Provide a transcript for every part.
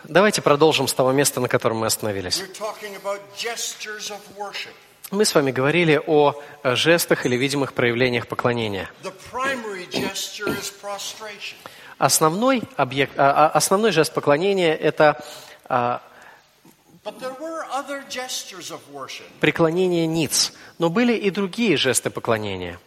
Давайте продолжим с того места, на котором мы остановились. Мы с вами говорили о жестах или видимых проявлениях поклонения. Основной жест поклонения – это преклонение ниц. Но были и другие жесты поклонения.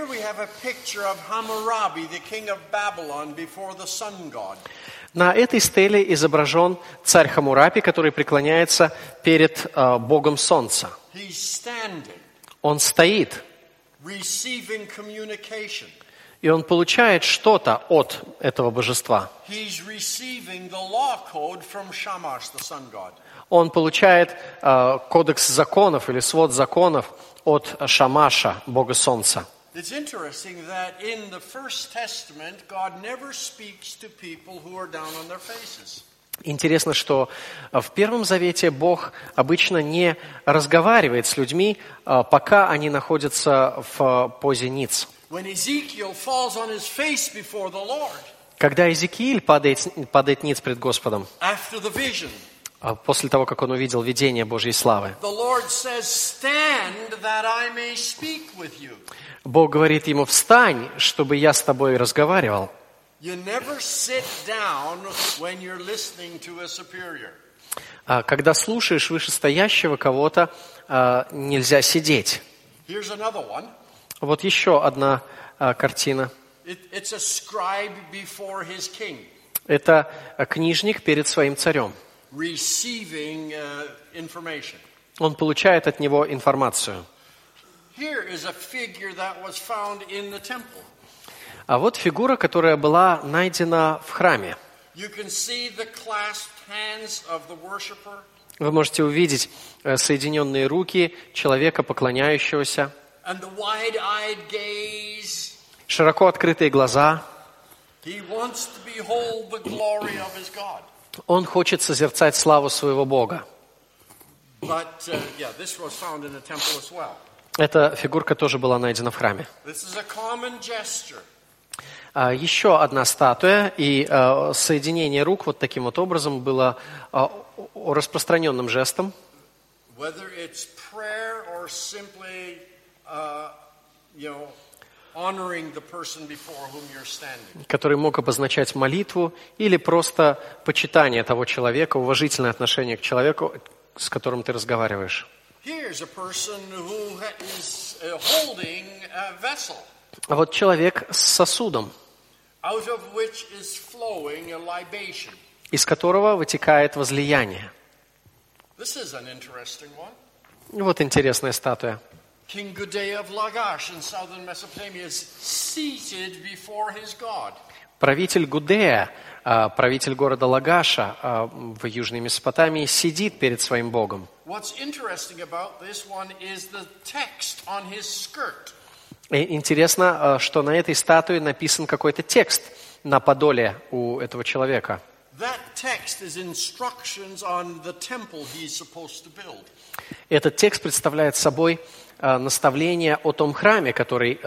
На этой стеле изображен царь Хаммурапи, который преклоняется перед Богом Солнца. Он стоит, и он получает что-то от этого божества. Он получает кодекс законов или свод законов от Шамаша, Бога Солнца. It's interesting that in the First Testament, God never speaks to people who are down on their faces. Интересно, что в Первом Завете Бог обычно не разговаривает с людьми, пока они находятся в позе ниц. When Ezekiel falls on his face before the Lord, когда Иезекииль падает ниц пред Господом, after the vision, после того, как он увидел видение Божьей славы, the Lord says, "Stand that I may speak with you." Бог говорит ему: «Встань, чтобы я с тобой разговаривал». Когда слушаешь вышестоящего кого-то, нельзя сидеть. Вот еще одна картина. Это книжник перед своим царем. Он получает от него информацию. А вот фигура, которая была найдена в храме. Вы можете увидеть соединенные руки человека, поклоняющегося, широко открытые глаза. Он хочет созерцать славу своего Бога. Эта фигурка тоже была найдена в храме. Еще одна статуя, и соединение рук вот таким вот образом было распространенным жестом. Который мог обозначать молитву или просто почитание того человека, уважительное отношение к человеку, с которым ты разговариваешь. А вот человек с сосудом, из которого вытекает возлияние. Вот интересная статуя. Правитель Гудея, правитель города Лагаша в Южной Месопотамии, сидит перед своим Богом. Интересно, что на этой статуе написан какой-то текст на подоле у этого человека. Этот текст представляет собой наставление о том храме, который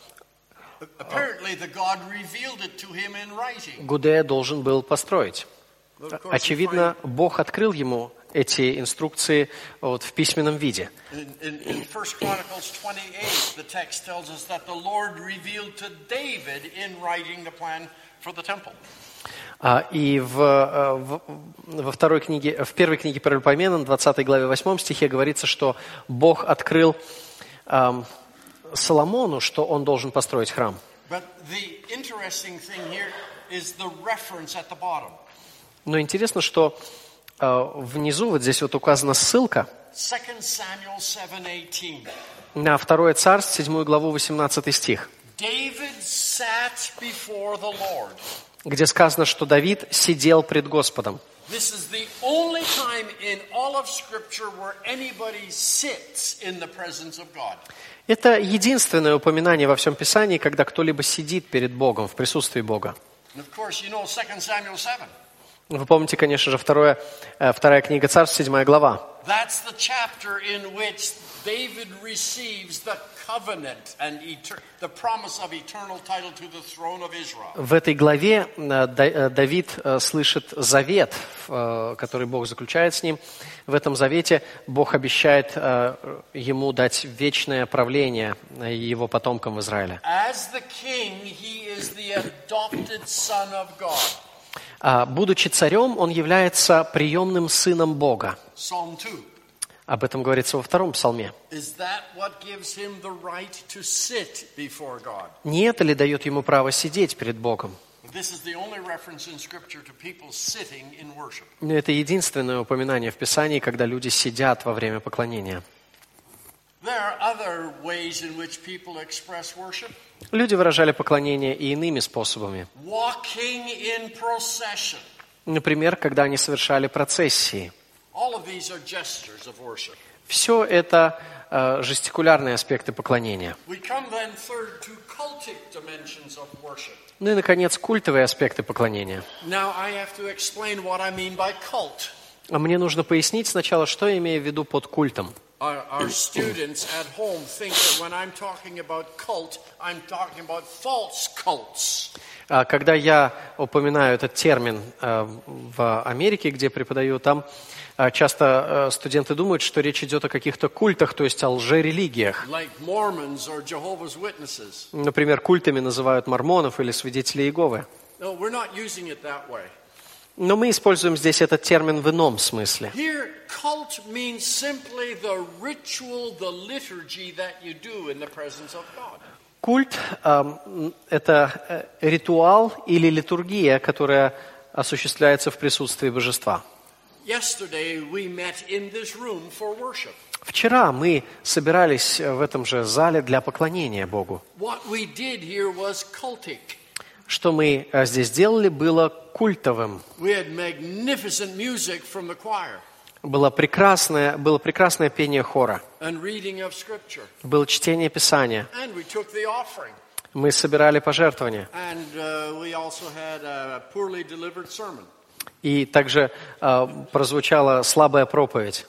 Гудея должен был построить. Очевидно, Бог открыл ему эти инструкции вот в письменном виде. И в первой книге Паралипоменон, 20 главе 8 стихе говорится, что Бог открыл Соломону, что он должен построить храм. Но интересно, что внизу, вот здесь вот указана ссылка на 2 Царств, 7 главу, 18 стих, где сказано, что Давид сидел пред Господом. Это единственное упоминание во всем Писании, когда кто-либо сидит перед Богом, в присутствии Бога. Вы помните, конечно же, вторая книга Царств, 7 глава. covenant and the promise of eternal title to the throne of Israel. В этой главе Давид слышит завет, который Бог заключает с ним. В этом завете Бог обещает ему дать вечное правление его потомкам в Израиле. As the king, he is the adopted son of God. Будучи царем, он является приемным сыном Бога. Psalm 2. Об этом говорится во втором псалме. Is that what gives him the right to sit before God? Не это ли дает ему право сидеть перед Богом? This is the only reference in Scripture to people sitting in worship. Но это единственное упоминание в Писании, когда люди сидят во время поклонения. There are other ways in which people express worship. Люди выражали поклонение и иными способами. Walking in procession. Например, когда они совершали процессии. All of these are gestures of worship. Все это жестикулярные аспекты поклонения. We come then third to cultic dimensions of worship. Ну и, наконец, культовые аспекты поклонения. Now I have to explain what I mean by cult. Мне нужно пояснить сначала, что я имею в виду под культом. Our students at home think that when I'm talking about cult, I'm talking about false cults. Когда я упоминаю этот термин в Америке, где преподаю, там часто студенты думают, что речь идет о каких-то культах, то есть о лжерелигиях. Like Mormons or Jehovah's Witnesses. Например, культами называют мормонов или свидетелей Иеговы. No, we're not using it that way. Но мы используем здесь этот термин в ином смысле. Here, cult means simply the ritual, the liturgy that you do in the presence of God. Культ – это ритуал или литургия, которая осуществляется в присутствии божества. Yesterday we met in this room for worship. Вчера мы собирались в этом же зале для поклонения Богу. What we did here was cultic. Что мы здесь делали, было культовым. We had magnificent music from the choir. Было прекрасное пение хора. And reading of scripture. Было чтение Писания. And we took the offering. Мы собирали пожертвования. And we also had a poorly delivered sermon. И также прозвучала слабая проповедь.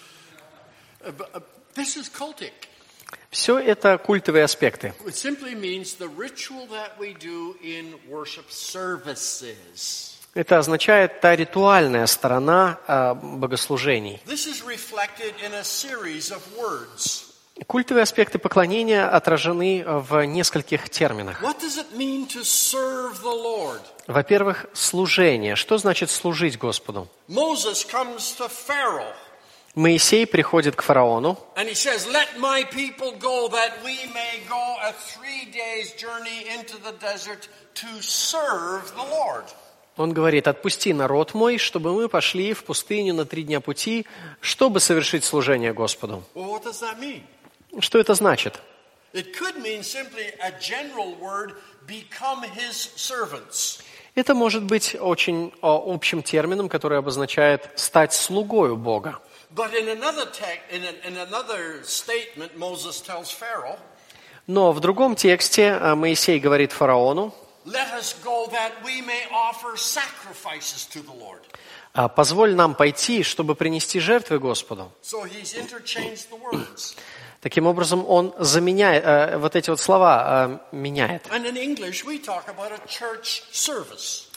This is cultic. Все это культовые аспекты. It simply means the ritual that we do in worship services. Это означает та ритуальная сторона богослужений. This is reflected in a series of words. Культовые аспекты поклонения отражены в нескольких терминах. What does it mean to serve the Lord? Во-первых, служение. Что значит служить Господу? Moses comes to Pharaoh. Моисей приходит к фараону. And he says, "Let my people go, that we may go a 3 days journey into the desert to serve the Lord." Он говорит: «Отпусти народ мой, чтобы мы пошли в пустыню на 3 дня пути, чтобы совершить служение Господу». Well, what does that mean? Что это значит? It could mean simply a general word, become his servants. Это может быть очень общим термином, который обозначает стать слугою Бога. But in another statement, Moses tells Pharaoh, Но в другом тексте Моисей говорит фараону: "Let us go that we may offer sacrifices to the Lord." «Позволь нам пойти, чтобы принести жертвы Господу». So he's interchanged the words. Таким образом, он заменяет, вот эти вот слова меняет. And in English, we talk about a church service.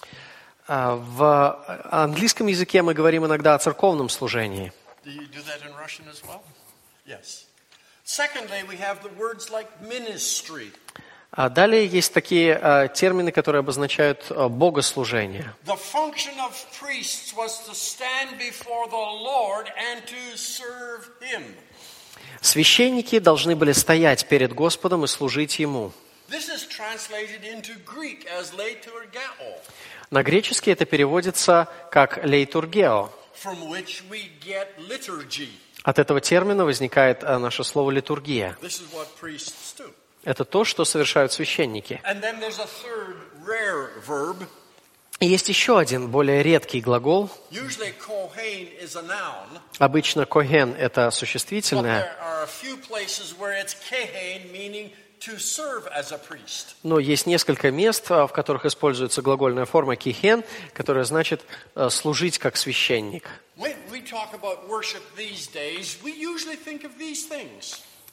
В английском языке мы говорим иногда о церковном служении. Do you do that in Russian as well? Yes. Secondly, we have the words like ministry. Далее есть такие термины, которые обозначают богослужение. The function of priests was to stand before the Lord and to serve Him. Священники должны были стоять перед Господом и служить Ему. This is translated into Greek as leiturgeo, На греческий это переводится как лейтургео. from which we get liturgy. От этого термина возникает наше слово литургия. This is what priests do. Это то, что совершают священники. And then there's a third rare verb. И есть еще один более редкий глагол. Usually kohen is a noun, Обычно коген – это but существительное, there are a few places where it's kehen, meaning to serve as a priest. но есть несколько мест, в которых используется глагольная форма кихен, которая значит служить как священник. When we talk about worship these days, we usually think of these things.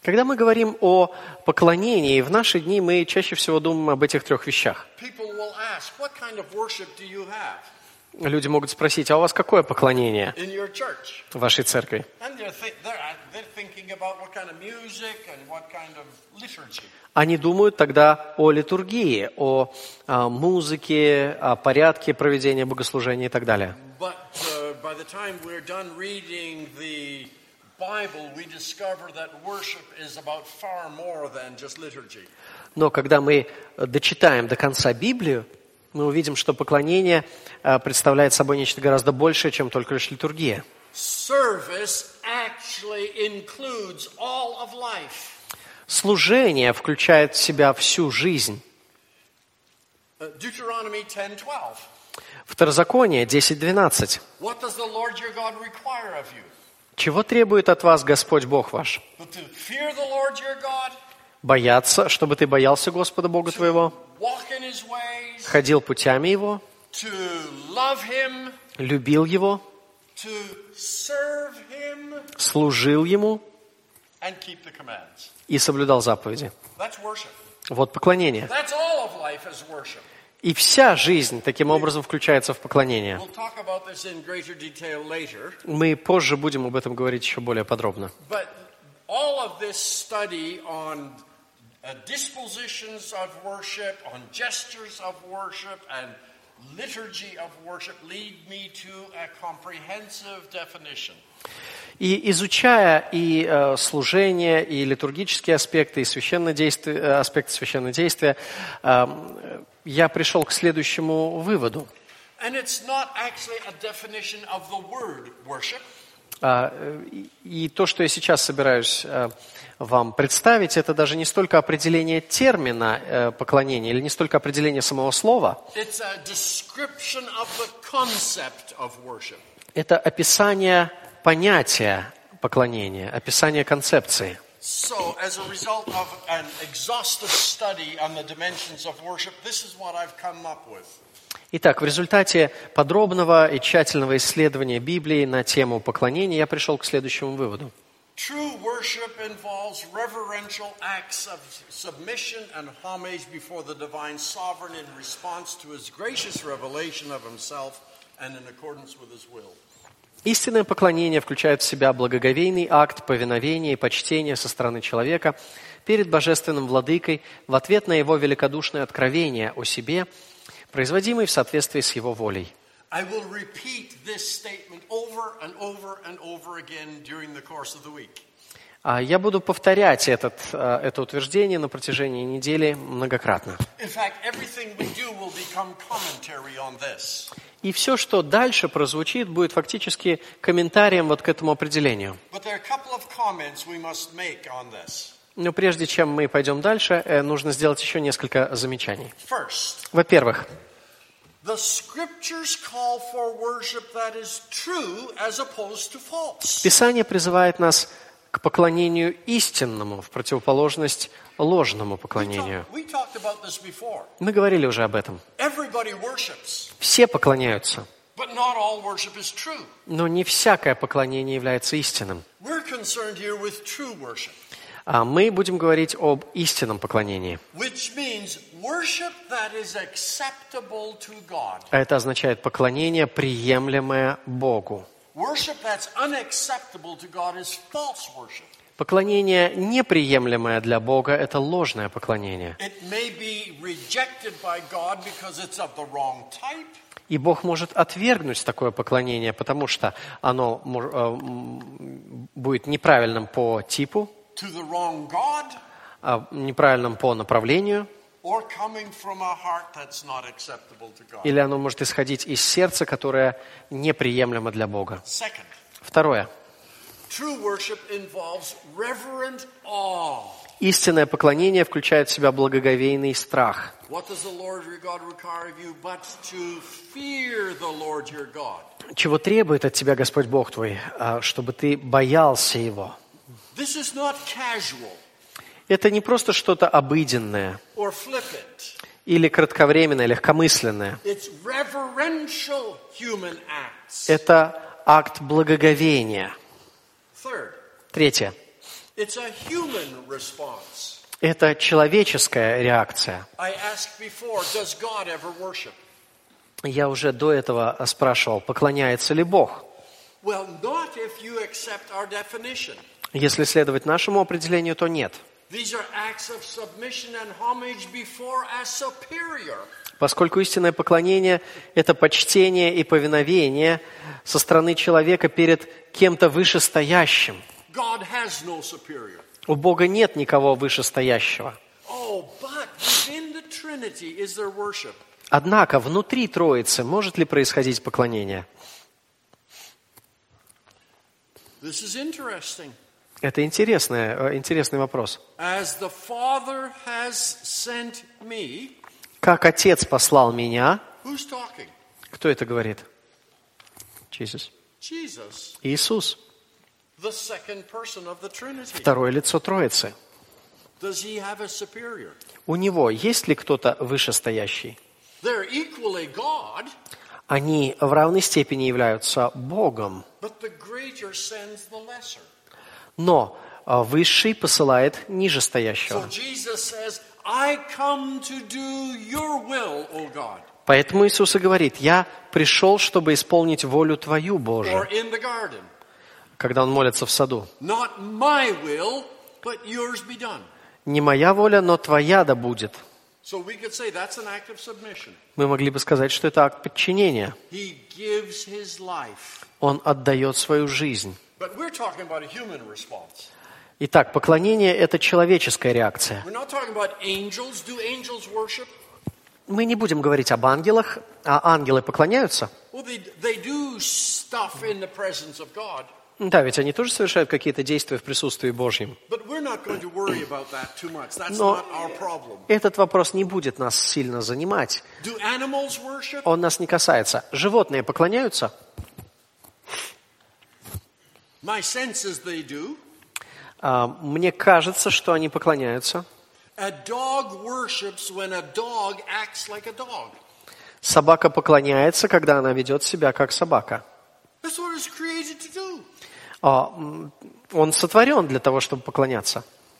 Когда мы говорим о поклонении, в наши дни мы чаще всего думаем об этих трех вещах. People will ask, what kind of worship do you have Люди могут спросить, а у вас какое поклонение in your church? в вашей церкви? And they're thinking about what kind of music and what kind of liturgy. Они думают тогда о литургии, о музыке, о порядке проведения богослужения и так далее. But by the time we're done reading the Bible, we discover that worship is about far more than just liturgy. Но когда мы дочитаем до конца Библию, мы увидим, что поклонение представляет собой нечто гораздо большее, чем только лишь литургия. Service actually includes all of life. Служение включает в себя всю жизнь. Deuteronomy 10:12. Второзаконие 10:12. What does the Lord your God require of you? Чего требует от вас Господь Бог ваш? But to fear the Lord your God, Бояться, чтобы ты боялся Господа Бога твоего, walk in His ways, ходил путями Его, to love Him, любил Его, to serve Him, служил Ему and keep the commands. и соблюдал заповеди. That's worship. Вот поклонение. That's all of life is worship. И вся жизнь таким образом включается в поклонение. We'll talk about this in greater detail later. Мы позже будем об этом говорить еще более подробно. But all of this study on dispositions of worship, on gestures of worship, and liturgy of worship lead me to a comprehensive definition. И изучая и служение, и литургические аспекты, и аспекты священного действия, я пришел к следующему выводу. And it's not actually a definition of the word worship. И то, что я сейчас собираюсь вам представить, это даже не столько определение термина поклонения, или не столько определение самого слова. It's a description of the concept of worship. Это описание понятия поклонения, описание концепции. So, as a result of an exhaustive study on the dimensions of worship, this is what I've come up with. Итак, в результате подробного и тщательного исследования Библии на тему поклонения я пришел к следующему выводу. True worship involves reverential acts of submission and homage before the divine sovereign in response to his gracious revelation of himself and in accordance with his will. Истинное поклонение включает в себя благоговейный акт повиновения и почтения со стороны человека перед божественным владыкой в ответ на его великодушное откровение о себе, производимый в соответствии с его волей. I will repeat this statement over and over and over again during the course of the week. Я буду повторять это утверждение на протяжении недели многократно. In fact, everything we do will become commentary on this. И все, что дальше прозвучит, будет фактически комментарием вот к этому определению. But there are a couple of comments we must make on this. Но прежде чем мы пойдем дальше, нужно сделать еще несколько замечаний. First, Во-первых, the scriptures call for worship that is true as opposed to false. Писание призывает нас к поклонению истинному в противоположность ложному поклонению. We talked about this before. Мы говорили уже об этом. Everybody worships, Все поклоняются, but not all worship is true. но не всякое поклонение является истинным. We're concerned here with true worship, А мы будем говорить об истинном поклонении. which means worship that is acceptable to God. А это означает поклонение, приемлемое Богу. Worship that's unacceptable to God is false worship. Поклонение, неприемлемое для Бога, это ложное поклонение. It may be rejected by God because it's of the wrong type. И Бог может отвергнуть такое поклонение, потому что оно будет неправильным по типу, To the wrong God, неправильным по направлению, or coming from a heart that's not acceptable to God. или оно может исходить из сердца, которое неприемлемо для Бога. Second, Второе. true worship involves reverent awe. Истинное поклонение включает в себя благоговейный страх. What does the Lord your God require of you but to fear the Lord your God? Чего требует от тебя Господь Бог твой, чтобы ты боялся Его? This is not casual Это не просто что-то обыденное or flippant. или кратковременное, легкомысленное. It's reverential human acts. Это акт благоговения. Third, Третье. It's a human response. Это человеческая реакция. I asked before, does God ever worship? Я уже до этого спрашивал, поклоняется ли Бог? Well, not if you accept our definition. Если следовать нашему определению, то нет. These are acts of submission and homage before a superior. Поскольку истинное поклонение – это почтение и повиновение со стороны человека перед кем-то вышестоящим. God has no superior. У Бога нет никого вышестоящего. Oh, but within the Trinity is there worship. Однако внутри Троицы может ли происходить поклонение? This is interesting. Это интересный вопрос. As the Father has sent me, Как Отец послал меня, who's talking? кто это говорит? Jesus. Jesus, Иисус, the second person of the Trinity. второе лицо Троицы. Does he have a superior? У Него есть ли кто-то вышестоящий? They're equally God, Они в равной степени являются Богом, but the greater sends the lesser. но высший посылает So нижестоящего. Jesus says, I come to do your will, O God. Поэтому Иисус и говорит: «Я пришел, чтобы исполнить волю Твою, Or Боже», in the garden, когда Он молится в саду. not my will, but yours be done. «Не моя воля, но Твоя да будет». So we could say that's an act of submission. Мы могли бы сказать, что это акт подчинения. He gives his life. Он отдает свою жизнь. But we're talking about a human response. Итак, поклонение – это человеческая реакция. We're not talking about angels. Do angels worship? Мы не будем говорить об ангелах, а ангелы поклоняются. Well, they do stuff in the presence of God. Да, ведь они тоже совершают какие-то действия в присутствии Божьем. But we're not going to worry about that too much. That's Но not our problem. этот вопрос не будет нас сильно занимать. Do animals worship? Он нас не касается. Животные поклоняются? My sense is they do. Мне кажется, что они поклоняются. A dog worships when a dog acts like a dog. Собака поклоняется, когда она ведет себя как собака. That's what it's created to do. Он сотворен для того, чтобы поклоняться.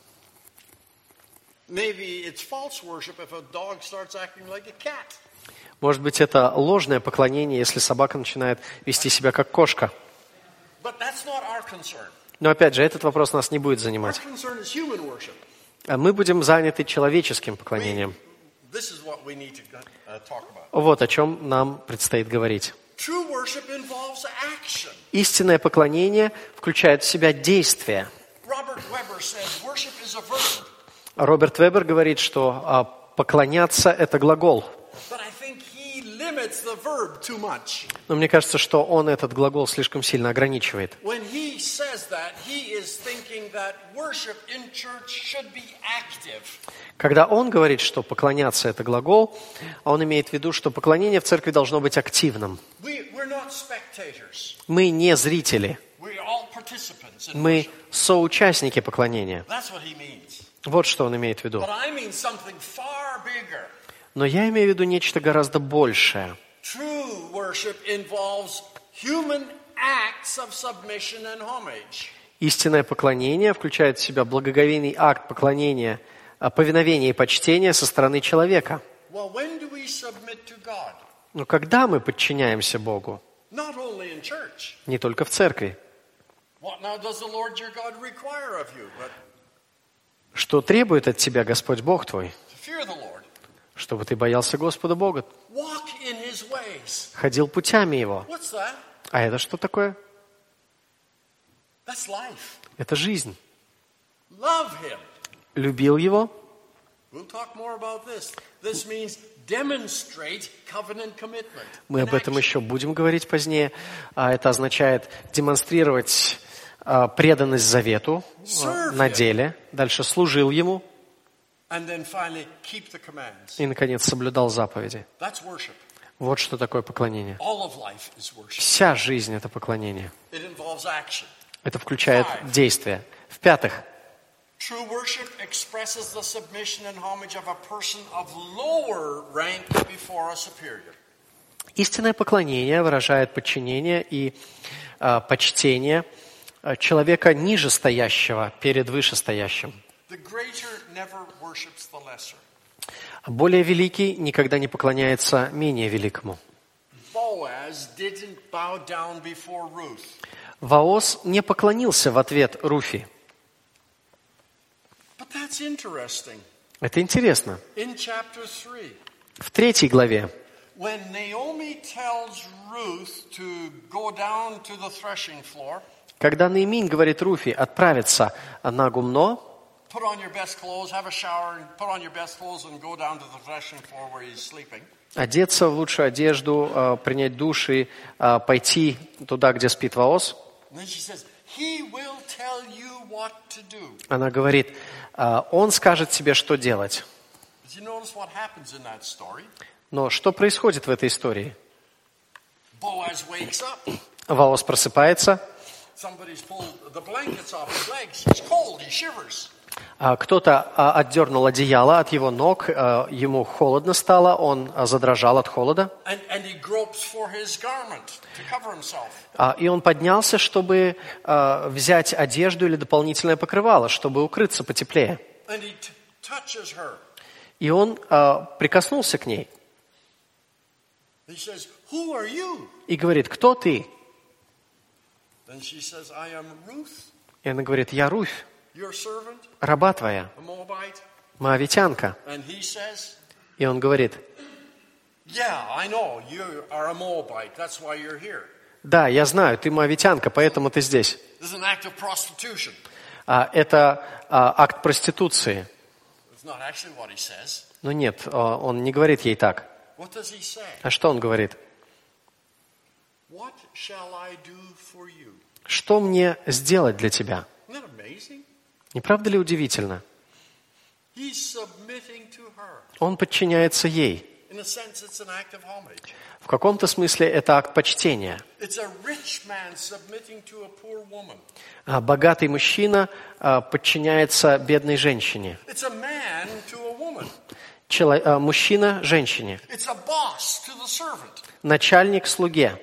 Maybe it's false worship if a dog starts acting like a cat. Может быть, это ложное поклонение, если собака начинает вести себя как кошка. But that's not our concern. Но опять же, этот вопрос нас не будет Our занимать. concern is human worship. Мы будем заняты человеческим поклонением. This is what we need to talk about. Вот о чем нам предстоит говорить. True worship involves action. Истинное поклонение включает в себя действие. Robert Weber says worship is a verb. Роберт Вебер говорит, что поклоняться – это глагол. But I think he limits the verb too much. Но мне кажется, что он этот глагол слишком сильно ограничивает. When he says that, he is thinking that worship in church should be active. Когда он говорит, что поклоняться – это глагол, он имеет в виду, что поклонение в церкви должно быть активным. We're not spectators. Мы не зрители, We're all participants in мы worship. соучастники поклонения. That's what he means. Вот что он имеет в виду. But I mean something far bigger. Но я имею в виду нечто гораздо большее. True worship involves human acts of submission and homage. Истинное поклонение включает в себя благоговейный акт поклонения, повиновения и почтения со стороны человека. Well, when do we submit to God? Но когда мы подчиняемся Богу? Not only in church. Не только в церкви. What now does the Lord your God require of you? But Что требует от тебя Господь Бог твой? to fear the Lord. Чтобы ты боялся Господа Бога, Walk in his ways. ходил путями Его. What's that? А это что такое? That's life. Это жизнь. Love him. Любил Его. We'll talk more about this. This means demonstrate covenant commitment. Мы об in этом action. еще будем говорить позднее. Это означает демонстрировать преданность завету на деле. Дальше служил Ему. And then finally, keep the commands. И, наконец, соблюдал заповеди. That's worship. Вот что такое поклонение. All of life is worship. Вся жизнь – это поклонение. It involves action. Это включает действие. В-пятых, True worship expresses the submission and homage of a person of lower rank before a superior. истинное поклонение выражает подчинение и почтение человека ниже стоящего перед вышестоящим. The greater never worships the lesser. Более великий никогда не поклоняется менее великому. Boaz didn't bow down before Ruth. Ваос не поклонился в ответ Руфи. But that's interesting. Это интересно. In chapter 3, В 3 главе, when Naomi tells Ruth to go down to the threshing floor, когда Наиминь говорит Руфи отправиться на гумно, put on your best clothes, have a shower, and put on your best clothes and go down to the threshing floor where he's sleeping. одеться в лучшую одежду, принять душ и пойти туда, где спит Ваос, And then she says, he will tell you what to do. она говорит, он скажет тебе, что делать. Did you notice what happens in that story? Но что происходит в этой истории? Boaz wakes up. Ваос просыпается, Somebody's pulled the blankets off his legs. He's cold. He shivers. кто-то отдернул одеяло от его ног, ему холодно стало, он задрожал от холода, And he gropes for his garment to cover himself. и он поднялся, чтобы взять одежду или дополнительное покрывало, чтобы укрыться потеплее. And he touches her. И он прикоснулся к ней He says, who are you? и говорит, кто ты? Then she says, I am Ruth, И она говорит, я Руфь, your servant, раба твоя, a Moabite. моавитянка. And he says, И он говорит, yeah, I know, you are a Moabite. That's why you're here. да, я знаю, ты моавитянка, поэтому ты здесь. This is an act of prostitution. Это акт проституции. It's not actually what he says. Но нет, он не говорит ей так. What does he say? А что он говорит? What shall I do for you? Что мне сделать для тебя? Isn't that amazing? Не правда ли удивительно? He's submitting to her. Он подчиняется ей. In a sense, it's an act of homage. В каком-то смысле это акт почтения. It's a rich man submitting to a poor woman. Богатый мужчина подчиняется бедной женщине. It's a man to a woman. Мужчина женщине. It's a boss to the servant. Начальник слуге.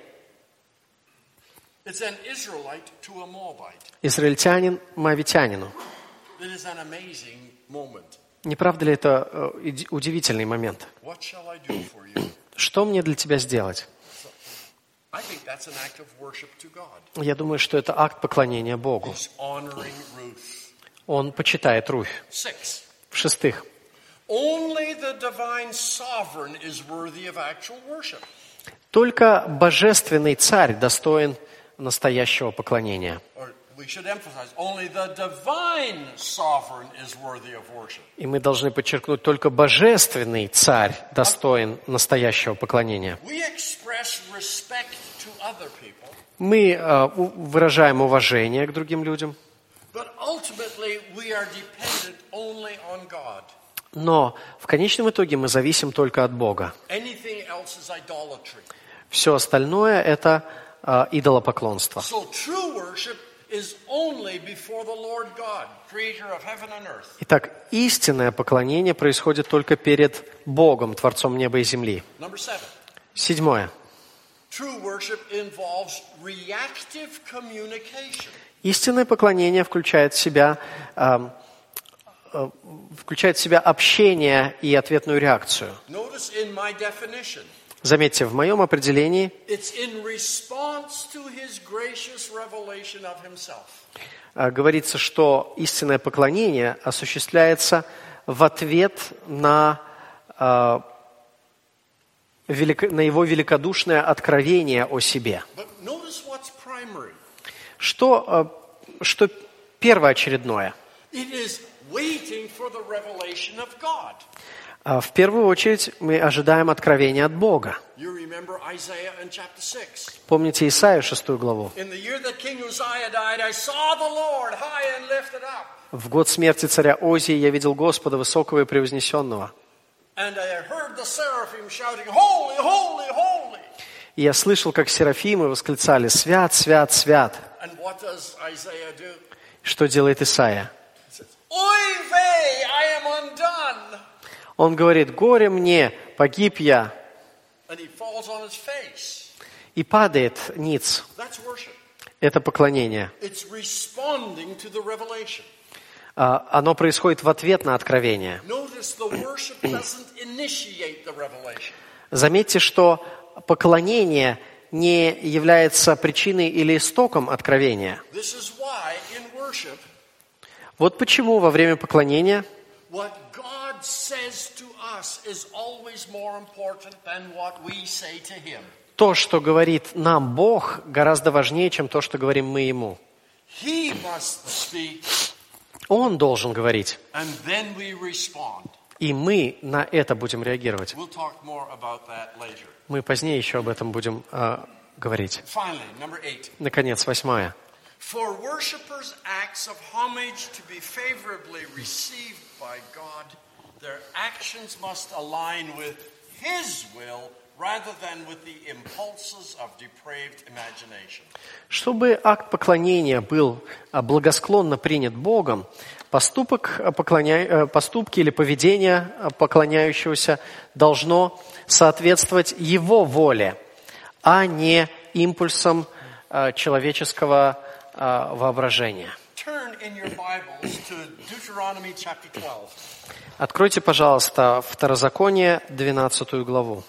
It's an Israelite to a Moabite. Израильтянин моавитянину. It is an amazing moment. Не правда ли это удивительный момент? What shall I do for you? Что мне для тебя сделать? I think that's an act of worship to God. Я думаю, что это акт поклонения Богу. He's honoring Ruth. Он почитает Руфь. 6. В-шестых, Only the divine sovereign is worthy of actual worship. только божественный царь достоин настоящего поклонения. Or we should emphasize, only the divine sovereign is worthy of worship. И мы должны подчеркнуть, только божественный царь достоин настоящего поклонения. We express respect to other people, Мы выражаем уважение к другим людям, but ultimately we are dependent only on God. но в конечном итоге мы зависим только от Бога. Anything else is idolatry. Все остальное – это идолопоклонство. So true worship is only before the Lord God, creator of heaven and earth. Итак, истинное поклонение происходит только перед Богом, Творцом неба и земли. Number 7. Седьмое. True worship involves reactive communication. Истинное поклонение включает в себя общение и ответную реакцию. Notice in my definition, Заметьте, в моем определении it's in response to his gracious revelation of himself. говорится, что истинное поклонение осуществляется в ответ на его великодушное откровение о себе. But notice what's primary. Что первоочередное? It is waiting for the revelation of God. В первую очередь мы ожидаем откровения от Бога. You remember Isaiah in chapter 6. Помните Исаию 6 главу? In the year that King Uzziah died, I saw the Lord high and lifted up. В год смерти царя Озии я видел Господа высокого и превознесенного. And I heard the seraphim shouting, Holy, holy, holy. И я слышал, как серафимы восклицали: «Свят, свят, свят». And what does Isaiah do? Что делает Исаия? He says, Oy vey, I am undone. Он говорит: «Горе мне, погиб я», And he falls on his face. и падает ниц. That's worship. это поклонение. It's responding to the revelation. Оно происходит в ответ на откровение. Notice the worship doesn't initiate the revelation. Заметьте, что поклонение не является причиной или истоком откровения. This is why in worship, Вот почему во время поклонения what God says to us is always more important than what we say to Him. то, что говорит нам Бог, гораздо важнее, чем то, что говорим мы Ему. He must speak, Он должен говорить, and then we respond. и мы на это будем реагировать. We'll talk more about that later. Мы позднее еще об этом будем говорить. Finally, number 8. Наконец, 8. For worshippers' acts of homage to be favorably received by God, their actions must align with His will rather than with the impulses of depraved imagination. Чтобы акт поклонения был благосклонно принят Богом, поступки или поведение поклоняющегося должно соответствовать Его воле, а не импульсам человеческого воображения. Turn in your Bibles to Deuteronomy chapter 12. Откройте, пожалуйста, Второзаконие, 12 главу.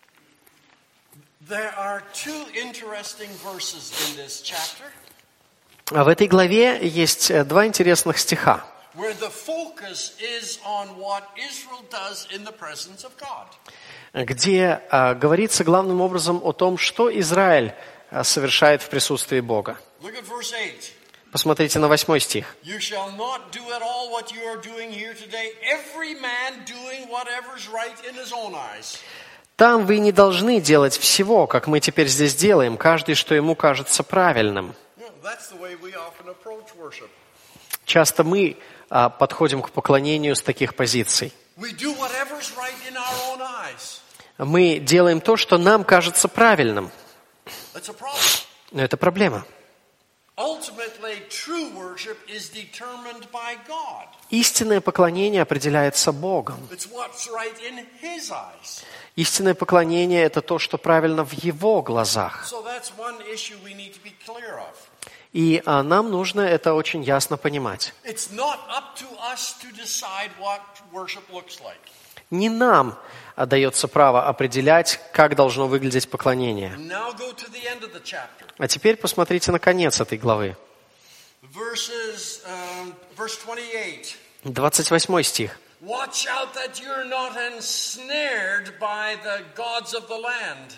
There are two interesting verses in this chapter В этой главе есть два интересных стиха, where the focus is on what Israel does in the presence of God. где говорится главным образом о том, что Израиль совершает в присутствии Бога. Look at verse 8. Посмотрите на 8 стих. You shall not do at all what you are doing here today, every man doing whatever's right in his own eyes. Там вы не должны делать всего, как мы теперь здесь делаем, каждый, что ему кажется правильным. That's the way we often approach worship. Часто мы подходим к поклонению с таких позиций. We do whatever's right in our own eyes. Мы делаем то, что нам кажется правильным. That's a problem. Но это проблема. Ultimately, true worship is determined by God. Истинное поклонение определяется Богом. It's what's right in His eyes. Истинное поклонение – это то, что правильно в Его глазах. So that's one issue we need to be clear of. И нам нужно это очень ясно понимать. It's not up to us to decide what worship looks like. Не нам дается право определять, как должно выглядеть поклонение. Now go to the end of the chapter. А теперь посмотрите на конец этой главы. Verse 28. 28 стих. Watch out that you're not ensnared by the gods of the land.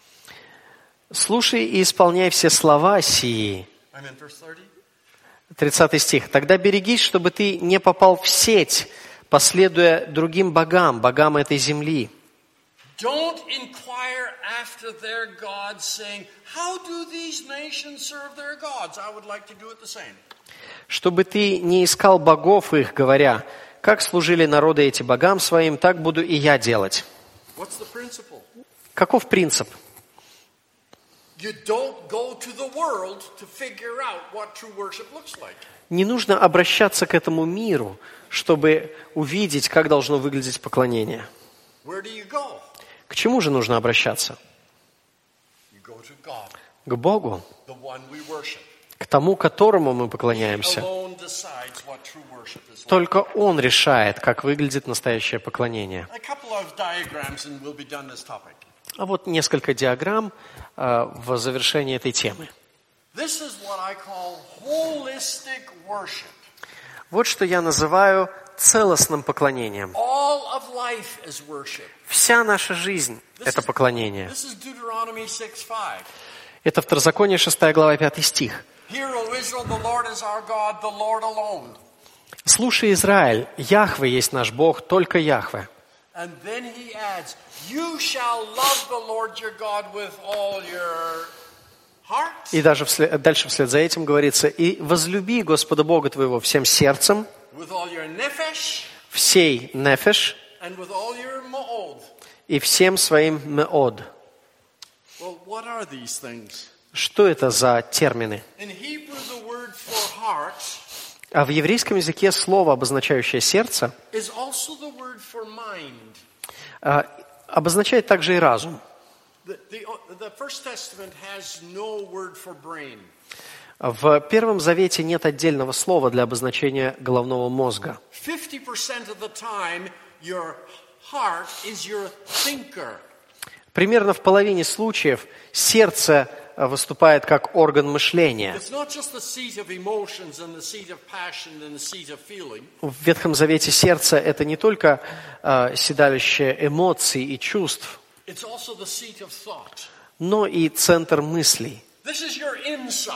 «Слушай и исполняй все слова сии». I'm in verse 30. 30 стих. «Тогда берегись, чтобы ты не попал в сеть, последуя другим богам, богам этой земли. Don't inquire after their gods, saying, how do these nations serve their gods? I would like to do it the same. Чтобы ты не искал богов их, говоря, как служили народы эти богам своим, так буду и я делать». What's the principle? Каков принцип? You don't go to the world to figure out what true worship looks like. Не нужно обращаться к этому миру, чтобы увидеть, как должно выглядеть поклонение. Where do you go? К чему же нужно обращаться? You go to God, К Богу, the one we worship. к тому, которому мы He поклоняемся. alone decides what true worship is like. Только Он решает, как выглядит настоящее поклонение. A couple of diagrams and we'll be done this topic. А вот несколько диаграмм в завершении этой темы. This is what I call holistic worship. Вот что я называю целостным поклонением. All of life is worship. Вся наша жизнь – это поклонение. This is Deuteronomy 6:5. Это Второзаконие, 6 глава, 5 стих. Hear, O Israel, the Lord is our God, the Lord alone. «Слушай, Израиль, Яхве есть наш Бог, только Яхве». And then he adds, you shall love the Lord your God with all your heart, И даже дальше вслед за этим говорится, «И возлюби Господа Бога твоего всем сердцем, with all your nefesh, всей нефеш and with all your ma'od. и всем своим меод». Well, what are these things? Что это за термины? In Hebrew, the word for heart А в еврейском языке слово, обозначающее сердце, is also the word for mind. обозначает также и разум. The First Testament has no word for brain. В Первом Завете нет отдельного слова для обозначения головного мозга. 50% of the time, your heart is your thinker. Примерно в половине случаев сердце выступает как орган мышления. It's not just the seat of emotions and the seat of passion and the seat of feeling. В Ветхом Завете сердце – это не только седалище эмоций и чувств, It's also the seat of thought. но и центр мыслей. This is your inside.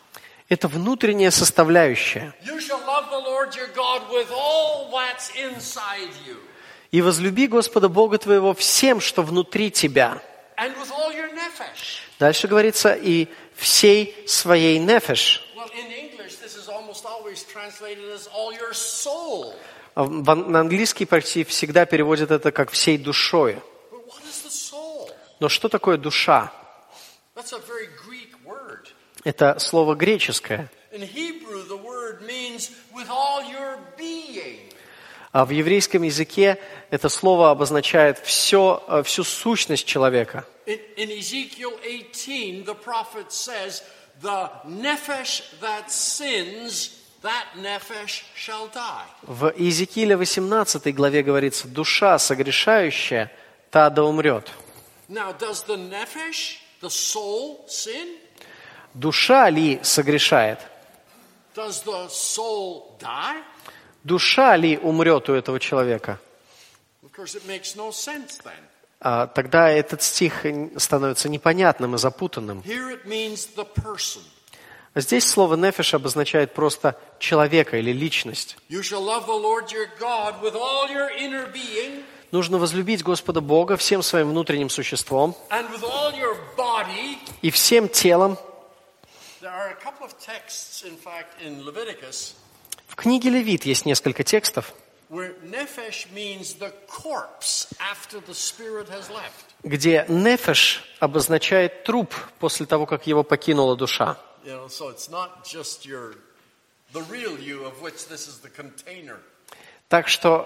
Это внутренняя составляющая. You shall love the Lord your God with all that's inside you. «И возлюби Господа Бога твоего всем, что внутри тебя». And with all your nefesh. Дальше говорится «и всей своей нефеш». Well, in English, this is almost always translated as all your soul. На английский почти всегда переводят это как «всей душой». But what is the soul? Но что такое душа? That's a very Greek word. Это слово греческое. In Hebrew, the word means with all your being. А в еврейском языке это слово обозначает всю сущность человека. In Ezekiel 18, the prophet says, the nefesh that sins, that nefesh shall die. В Иезекииле 18 главе говорится: «Душа согрешающая, та да умрет». Now, does the nefesh, the soul, sin? Душа ли согрешает? Does the soul die? Душа ли умрет у этого человека? Of course, it makes no sense then. Тогда этот стих становится непонятным и запутанным. Here it means the person. Здесь слово «нефеш» обозначает просто человека или личность. You shall love the Lord your God with all your inner being Нужно возлюбить Господа Бога всем своим внутренним существом and with all your body. и всем телом. There are a couple of texts, in fact, in Leviticus, В книге Левит есть несколько текстов, where nephesh means the corpse after the spirit has left. где «нефеш» обозначает труп после того, как его покинула душа. You know, so it's not just the real you of which this is the container. Так что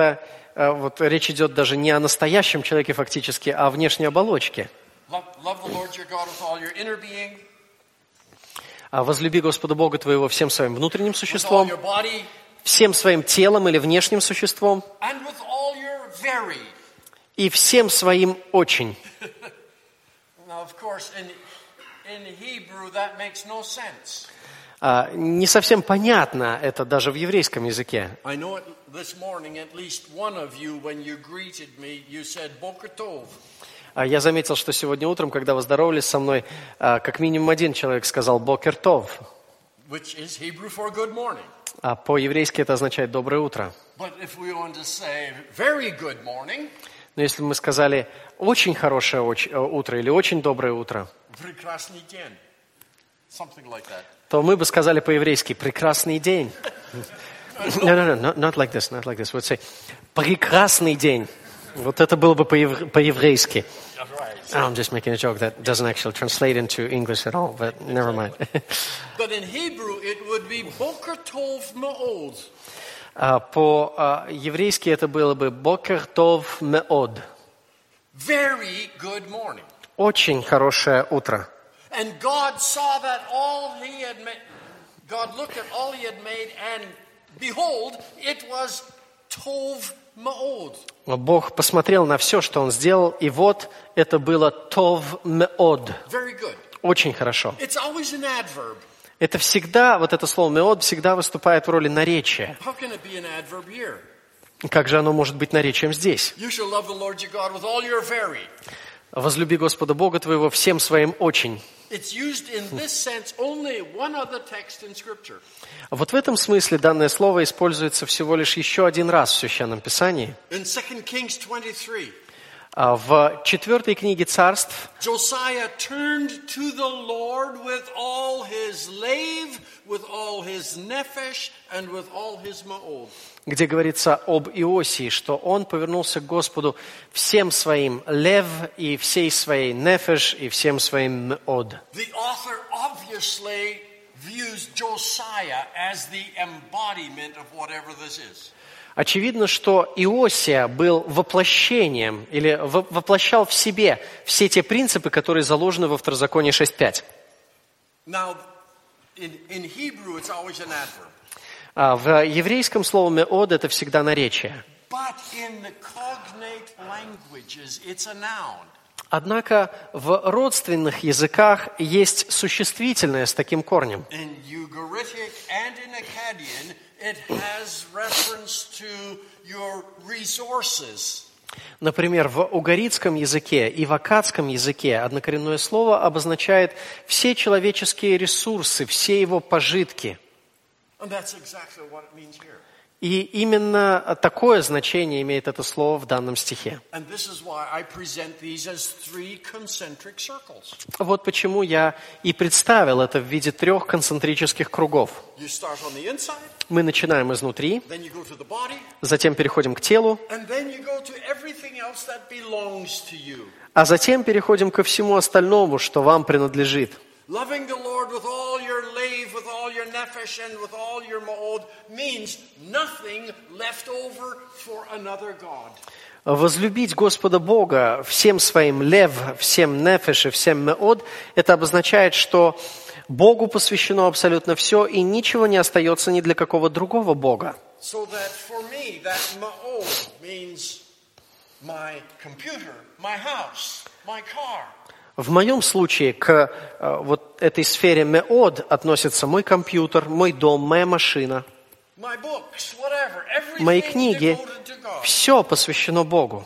вот речь идет даже не о настоящем человеке фактически, а о внешней оболочке. Love the Lord your God with all your inner being, «Возлюби Господа Бога твоего всем своим внутренним with all существом, your body, всем своим телом или внешним существом and with all your very. и всем своим очень». Now, of course, in Hebrew that makes no sense. Не совсем понятно это даже в еврейском языке. I know it this morning, at least one of you, when you greeted me, you said Boker Tov. Я заметил, что сегодня утром, когда вы здоровались со мной, как минимум один человек сказал «бокер тов». Which is Hebrew for good morning. А по-еврейски это означает «доброе утро». But if we want to say very good morning, Но если мы сказали «очень хорошее утро» или «очень доброе утро», прекрасный день, something like that. то мы бы сказали по-еврейски «прекрасный день». No, not like this, not like this. We'd say «прекрасный день». Вот это было бы по-еврейски. I'm just making a joke that doesn't actually translate into English at all, but never mind. But in Hebrew it would be Boker Tov Ma'od. По-еврейски это было бы «бокер тов меод». Very good morning. Очень хорошее утро. And God saw that all he had made, God looked at all he had made, and behold, it was Tov Ma'od. Бог посмотрел на все, что Он сделал, и вот это было «тов меод». Very good. Очень хорошо. It's always an adverb. Это всегда, вот это слово «меод» всегда выступает в роли наречия. How can it be an adverb here? Как же оно может быть наречием здесь? You shall love the Lord your God with all your very. «Возлюби Господа Бога твоего всем своим очень». It's used in this sense only one other text in Scripture. Вот в этом смысле данное слово используется всего лишь еще один раз в Священном Писании. In 2 Kings 23, В 4 книге Царств Josiah turned to the Lord with all his lave, with all his nephesh, and with all his ma'od. где говорится об Иосии, что он повернулся к Господу всем своим лев и всей своей нефеш и всем своим меод. The author obviously views Josiah as the embodiment of whatever this is. Очевидно, что Иосия был воплощением или воплощал в себе все те принципы, которые заложены во Второзаконии 6.5. Now, In Hebrew, it's always an adverb. В еврейском слове «меод» это всегда наречие. But in the cognate languages, it's a noun. Однако в родственных языках есть существительное с таким корнем. In Ugaritic and in Akkadian, it has reference to your resources. Например, в угаритском языке и в аккадском языке однокоренное слово обозначает все человеческие ресурсы, все его пожитки. And that's exactly what it means here. И именно такое значение имеет это слово в данном стихе. And this is why I present these as 3 concentric circles. Вот почему я и представил это в виде 3 концентрических кругов. You start on the inside, Мы начинаем изнутри, then you go to the body, затем переходим к телу, and then you go to everything else that belongs to you. а затем переходим ко всему остальному, что вам принадлежит. Loving the Lord with all your lave, with all your nefesh, and with all your ma'od means nothing left over for another God. Возлюбить Господа Бога всем своим лев, всем нефеш и всем меод, это обозначает, что Богу посвящено абсолютно все, и ничего не остается ни для какого другого Бога. So that for me, that ma'od means my computer, my house, my car. В моем случае к вот этой сфере меод относится мой компьютер, мой дом, моя машина, My books, whatever, everything мои книги. devoted to God. Все посвящено Богу.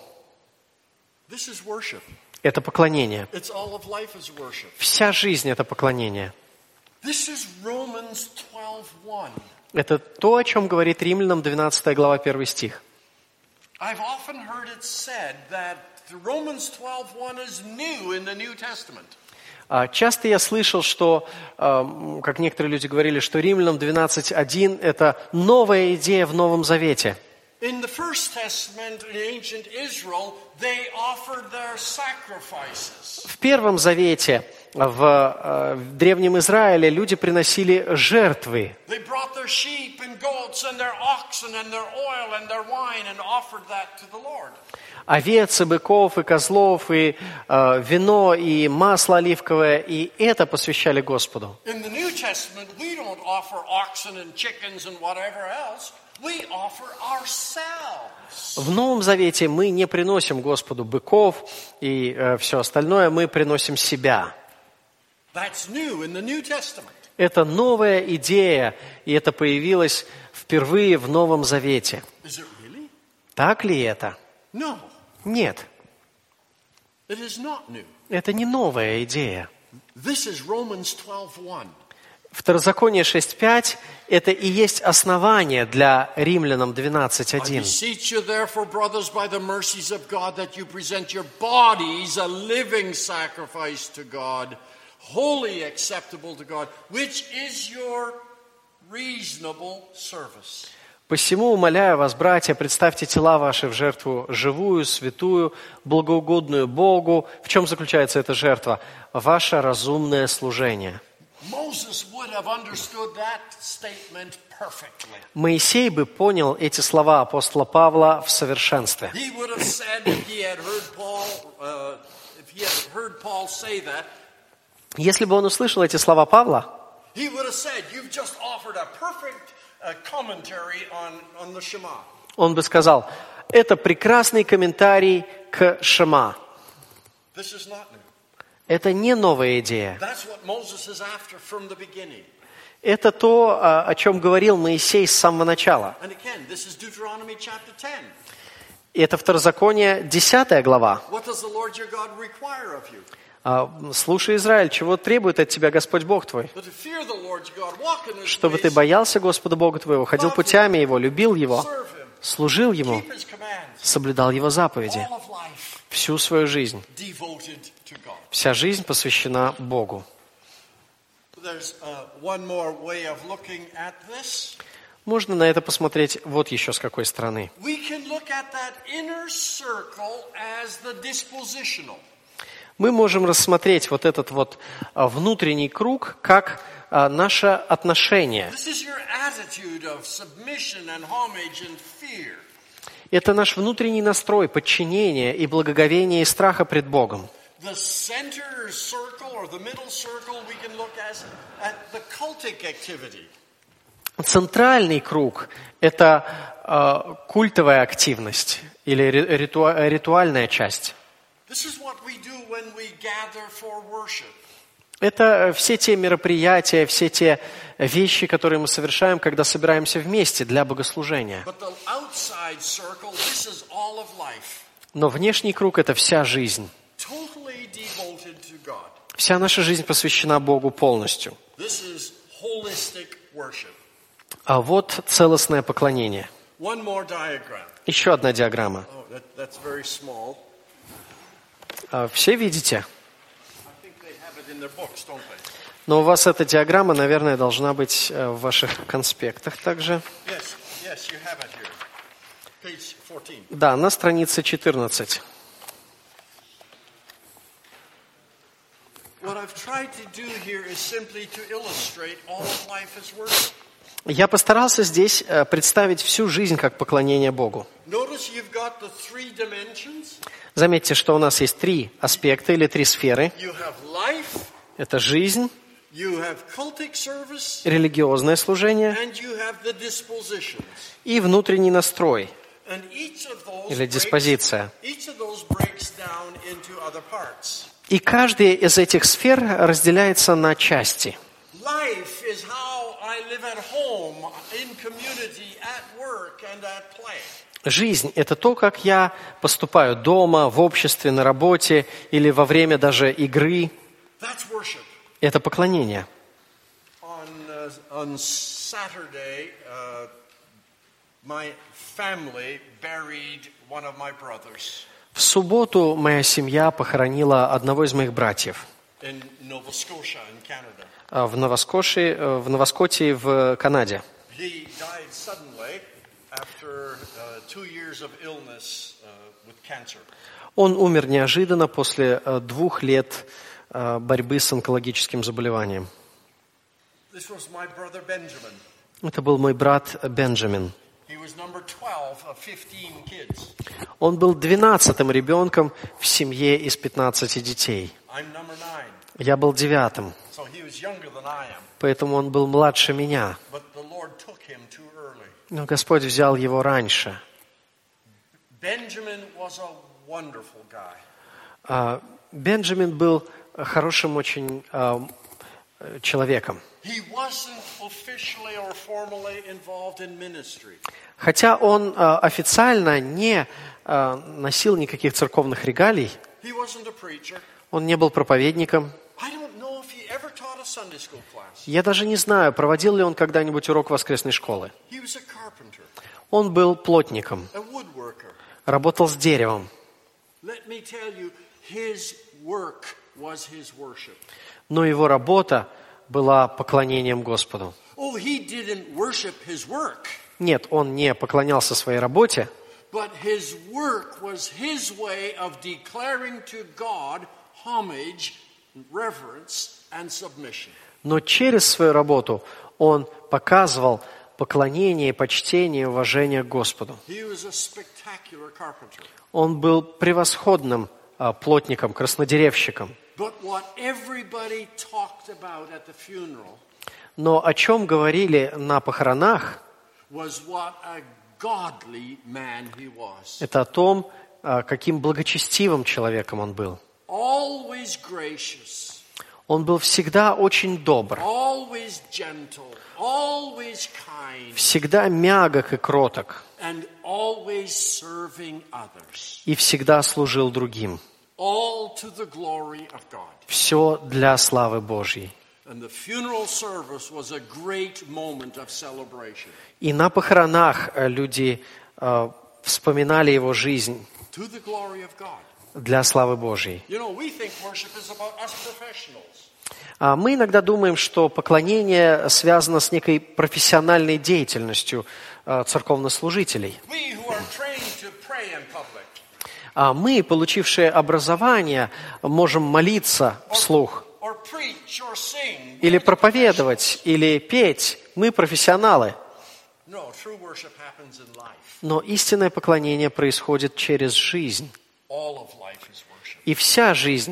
This is worship. Это поклонение. It's all of life is worship. Вся жизнь – это поклонение. This is Romans 12:1. Это то, о чем говорит Римлянам 12 глава 1 стих. I've often heard it said that Romans 12:1 is new in the New Testament. Часто я слышал, что, как некоторые люди говорили, что Римлянам 12:1 – это новая идея в Новом Завете. In the First Testament in ancient Israel, they offered their sacrifices. В Первом Завете, в Древнем Израиле, люди приносили жертвы. They brought their sheep and goats and their oxen and their oil and their wine and offered that to the Lord. Овец, и быков, и козлов, и вино, и масло оливковое, и это посвящали Господу. In the New Testament, we don't offer oxen and chickens and whatever else. We offer ourselves. В Новом Завете мы не приносим Господу быков и все остальное, мы приносим себя. That's new in the New Testament. Это новая идея, и это появилось впервые в Новом Завете. Is it really? Так ли это? No, Нет, it is not new. это не новая идея. This is Romans 12:1. Второзаконие 6.5 – это и есть основание для Римлянам I 12.1. beseech you, therefore, brothers, by the mercies of God, that you present your bodies a living sacrifice to God, wholly acceptable to God, which is your reasonable service. «Посему, умоляю вас, братья, представьте тела ваши в жертву живую, святую, благоугодную Богу». В чем заключается эта жертва? Ваше разумное служение. Moses would have understood that statement perfectly. Моисей бы понял эти слова апостола Павла в совершенстве. He would have said, if he had heard Paul say that, Если бы он услышал эти слова Павла, he would have said, you've just offered a perfect commentary on the Shema. он бы сказал, это прекрасный комментарий к Шема. This is not new. Это не новая идея. That's what Moses is after from the beginning. Это то, о чем говорил Моисей с самого начала. And again, this is Deuteronomy chapter 10. И это Второзаконие, 10 глава. What does the Lord your God require of you? «Слушай, Израиль, чего требует от тебя Господь Бог твой? But to fear the Lord your God, walk in his Чтобы ты ways, боялся Господа Бога твоего, ходил путями Его, любил Его, serve him, служил Ему, keep his commands, соблюдал Его заповеди all of life всю свою жизнь». devoted to God. Вся жизнь посвящена Богу. There's one more way of looking at this. Можно на это посмотреть вот еще с какой стороны. We can look at that inner circle as the dispositional. Мы можем рассмотреть вот этот вот внутренний круг как наше отношение. This is your attitude of submission and homage and fear. Это наш внутренний настрой подчинения и благоговения и страха пред Богом. The center circle or the middle circle we can look at the cultic activity. Центральный круг – это культовая активность или ритуальная часть. This is what we do when we gather for worship. Это все те мероприятия, все те вещи, которые мы совершаем, когда собираемся вместе для богослужения. But the outside circle, this is all of life. Но внешний круг – это вся жизнь. Totally devoted to God. Вся наша жизнь посвящена Богу полностью. This is holistic worship. А вот целостное поклонение. One more diagram. Еще одна диаграмма. Oh, that's very small. Все видите? I think they have it in their books, don't they? Но у вас эта диаграмма, наверное, должна быть в ваших конспектах также. Yes, you have it here. Page 14. Да, на странице 14. What I've tried to do here is simply to illustrate all of life as worship. Я постарался здесь представить всю жизнь как поклонение Богу. Notice you've got the three dimensions. Заметьте, что у нас есть три аспекта или три сферы. You have life, Это жизнь, you have cultic service, религиозное служение and you have the dispositions. и внутренний настрой And each of those или диспозиция. breaks down into other parts. И каждая из этих сфер разделяется на части. Life is how I live at home, in community, at work, and at play. Жизнь – это то, как я поступаю дома, в обществе, на работе или во время даже игры. That's worship. Это поклонение. On Saturday, my family buried one of my brothers В субботу моя семья похоронила одного из моих братьев in Nova Scotia, in Canada. в Новоскотии в Канаде. He died suddenly after 2 years of illness with cancer. Он умер неожиданно после 2 лет борьбы с онкологическим заболеванием. This was my brother Benjamin. Это был мой брат Бенджамин. He was number 12 of 15 kids. Он был 12-м ребенком в семье из 15 детей. I'm number 9. Я был 9-м, So he was younger than I am. поэтому он был младше меня. But the Lord took him too early. Но Господь взял его раньше. Benjamin was a wonderful guy. Бенджамин был хорошим очень человеком. He wasn't officially or formally involved in ministry. Хотя он официально не носил никаких церковных регалий, He wasn't a preacher. он не был проповедником. I don't know if he ever taught a Sunday school class. Я даже не знаю, проводил ли он когда-нибудь урок воскресной школы. He was a carpenter, Он был плотником, a woodworker. работал с деревом. Let me tell you, his work was his worship. Но его работа была поклонением Господу. Oh, he didn't worship his work, Нет, он не поклонялся своей работе, but his work was his way of declaring to God homage, reverence, and submission. но через свою работу он показывал поклонение, почтение и уважение к Господу. He was a spectacular carpenter. Он был превосходным плотником, краснодеревщиком. But what everybody talked about at the funeral Но о чем говорили на похоронах, was what a godly man he was. это о том, каким благочестивым человеком он был. Always gracious, Он был всегда очень добр, always gentle, always kind, всегда мягок и кроток, and always serving others. и всегда служил другим. All to the glory of God. Все для славы Божьей. And the funeral service was a great moment of celebration. И на похоронах люди вспоминали его жизнь To the glory of God. для славы Божьей. You know, we think worship is about us professionals. Мы иногда думаем, что поклонение связано с некой профессиональной деятельностью церковнослужителей. We who are trained to pray in public. А мы, получившие образование, можем молиться вслух, Or preach or sing. или проповедовать, или петь. Мы профессионалы. No, true worship happens in life. Но истинное поклонение происходит через жизнь. All of life is worship. И вся жизнь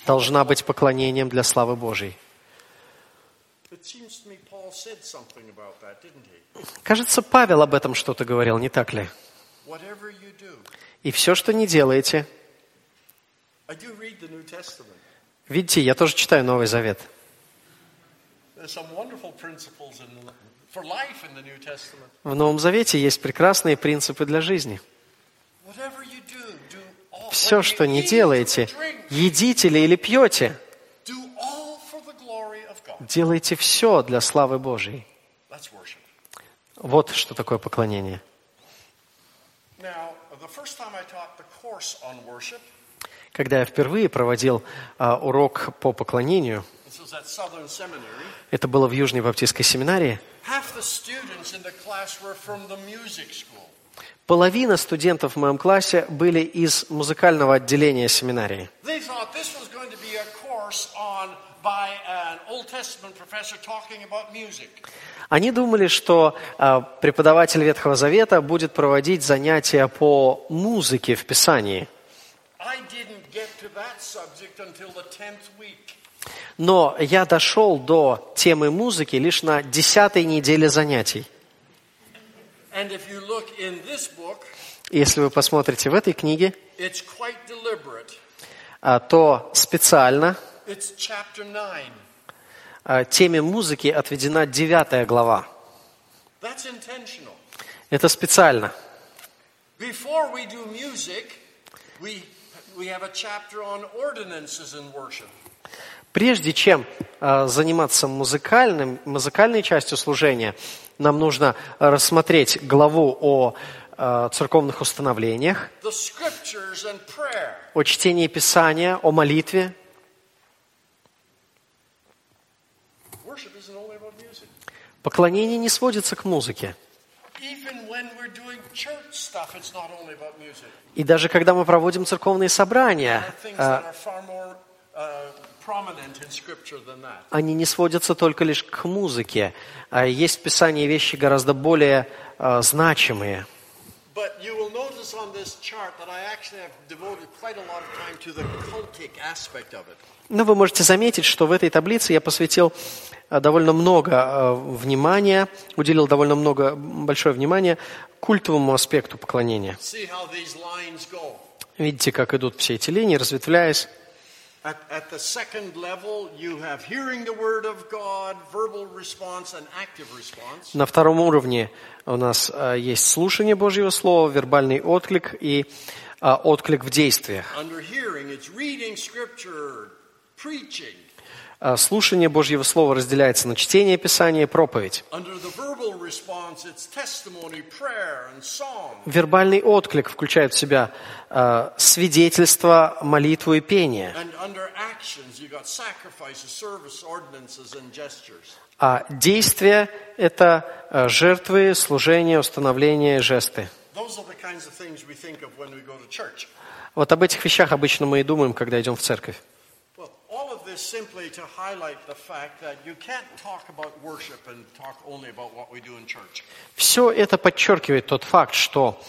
должна быть поклонением для славы Божьей. It seems to me Paul said something about that, didn't he? Кажется, Павел об этом что-то говорил, не так ли? Whatever you do. И все, что не делаете. I do read the New Testament. Видите, я тоже читаю Новый Завет. There's some wonderful principles for life in the New Testament. В Новом Завете есть прекрасные принципы для жизни. Whatever you do, do all. Все, что не делаете, едите ли или пьете, Do all for the glory of God. делайте все для славы Божьей. That's worship. Вот что такое поклонение. Now, the first time I taught the course on worship, Когда я впервые проводил урок по поклонению, this was at Southern Seminary, это было в Южной Баптистской семинарии, half the students in the class were from the music school. половина студентов в моем классе были из музыкального отделения семинарии. They thought this was going to be a course on by an Old Testament professor talking about music. Они думали, что преподаватель Ветхого Завета будет проводить занятия по музыке в Писании. I didn't get to that subject until the 10th week. Но я дошел до темы музыки лишь на 10-й неделе занятий. And if you look in this book, Если вы посмотрите в этой книге, it's quite deliberate. то специально It's chapter 9. теме музыки отведена 9 глава. That's intentional. Это специально. Before we do music, we have a chapter on ordinances in worship. Прежде чем заниматься музыкальной частью служения, нам нужно рассмотреть главу о церковных установлениях, The scriptures and prayer. о чтении Писания, о молитве. Worship isn't only about music. Поклонение не сводится к музыке. Even when we're doing church stuff, it's not only about music. И даже когда мы проводим церковные собрания, There are things that are far more prominent in Scripture than that. они не сводятся только лишь к музыке. Есть в Писании вещи гораздо более значимые. But you will notice on this chart that I actually have devoted quite a lot of time to the cultic aspect of it. Но вы можете заметить, что в этой таблице я посвятил довольно много внимания, уделил довольно большое внимание культовому аспекту поклонения. See how these lines go. Видите, как идут все эти линии, разветвляясь. At the second level, you have hearing the word of God, verbal response and active response. На втором уровне у нас есть слушание Божьего Слова, вербальный отклик и отклик в действиях. Under hearing, it's reading scripture, preaching. Слушание Божьего Слова разделяется на чтение Писания и проповедь. Under the verbal response, it's testimony, prayer and song. Вербальный отклик включает в себя свидетельство, молитву и пение. And under actions, you got sacrifices, service, ordinances and gestures. А действия – это жертвы, служение, установление, жесты. Those are the kinds of things we think of when we go to church. Вот об этих вещах обычно мы и думаем, когда идем в церковь. Well, all of this simply to highlight the fact that you can't talk about worship and talk only about what we do in church. Все это подчеркивает тот факт, что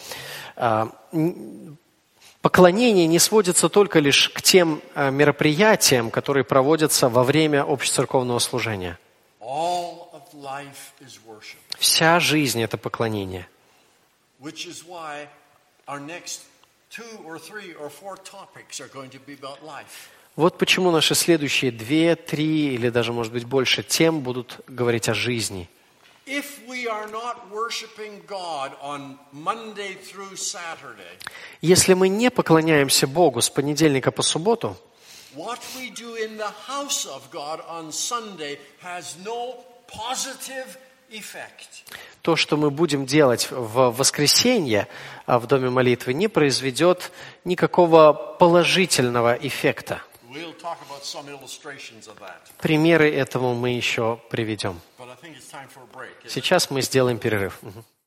поклонение не сводится только лишь к тем мероприятиям, которые проводятся во время общецерковного служения. All of life is worship. Вся жизнь – это поклонение. Which is why our next 2 or 3 or 4 topics are going to be about life. Вот почему наши следующие 2, 3 или даже, может быть, больше тем будут говорить о жизни. If we are not worshiping God on Monday through Saturday, Если мы не поклоняемся Богу с понедельника по субботу, what we do in the house of God on Sunday has no positive effect. то, что мы будем делать в воскресенье в Доме молитвы, не произведет никакого положительного эффекта. We'll talk about some illustrations of that. Примеры этому мы еще приведем. But I think it's time for a break. Сейчас мы сделаем перерыв.